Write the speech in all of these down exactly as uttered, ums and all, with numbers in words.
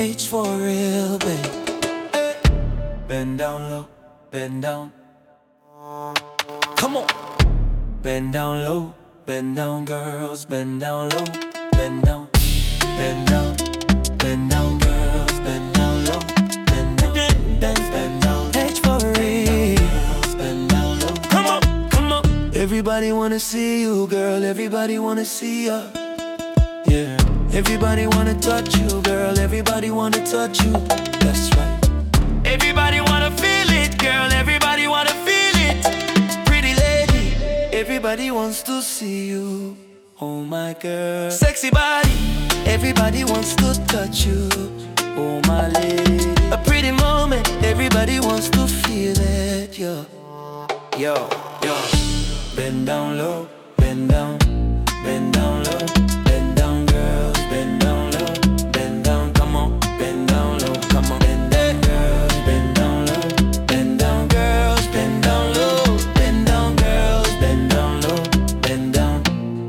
H for real, babe. Bend down low, bend down. Come on. Bend down low, bend down, girls, bend down low, bend down, bend down, bend down, girls, bend down low, bend down, bend, bend down. H for real, girls, bend down low. Come on, come on. Everybody wanna see you, girl. Everybody wanna see ya. Yeah. Everybody wanna touch you, girl. Everybody wanna touch you. That's right. Everybody wanna feel it, girl. Everybody wanna feel it. Pretty lady, everybody wants to see you. Oh my girl, sexy body, everybody wants to touch you. Oh my lady, a pretty moment, everybody wants to feel it. Yo, yo, yo. Bend down low, bend down, bend down low, bend down, girls, bend down low, bend down, come on, bend down low, come on, bend down, girls, bend down low, bend down, girls, bend down low, bend down, girls, bend down low, bend down.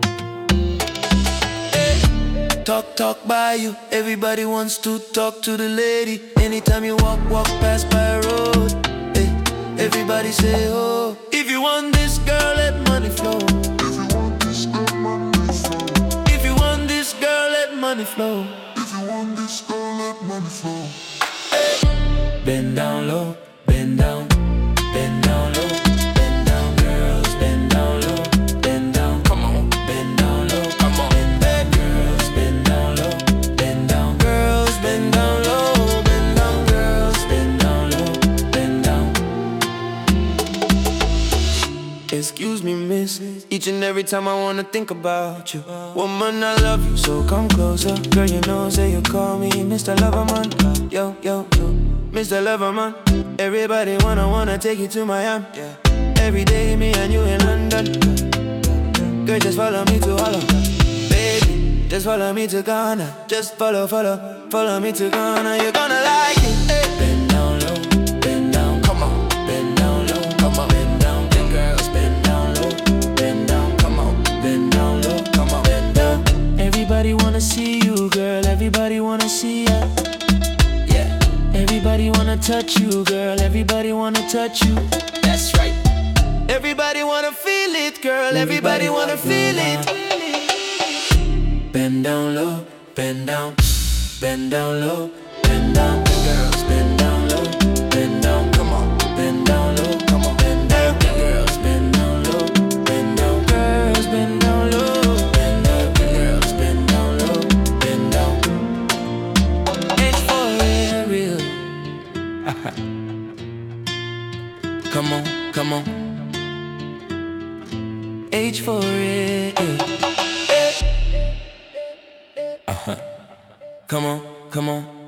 Hey. Talk, talk by you, everybody wants to talk to the lady. Anytime you walk, walk past by a road, hey. Everybody say, oh, if you want this girl, let money flow. If you want this girl, let money flow. If you want this girl, let money flow. Hey. Bend down low, bend down, bend down low, bend down, girls, bend down low, bend down, come on, bend down low, come on, bend down, girls, bend down low, bend down, girls, bend down low, bend down, girls, bend down low, bend down. Excuse me, miss, each and every time I wanna think about you. Woman, I love you, so come closer. Girl, you know, say you call me Mister Loverman. Yo, yo, yo, Mister Loverman. Everybody wanna, wanna take you to Miami. Yeah. Every day, me and you in London. Girl, just follow me to Holland. Baby, just follow me to Ghana. Just follow, follow, follow me to Ghana. You're gonna like it. Hey. Bend down low, bend down, come on. Bend down low, come on. Bend down, big girls, bend down low. Bend down, come on. Bend down low, come on. Bend down. Everybody wanna see you, girl. Everybody wanna see ya. Yeah. Everybody wanna touch you, girl. Everybody wanna touch you. That's right. Everybody wanna feel it, girl. Everybody wanna feel it. Bend down low, bend down, bend down low, bend down, girls, bend down low, bend down, come on, bend down low, come on, bend down, girls, bend down low, bend down, girls, bend down low, bend down, girls, bend down low, bend down. H for real, real. Come on, come on. H for real. Uh-huh. Come on, come on.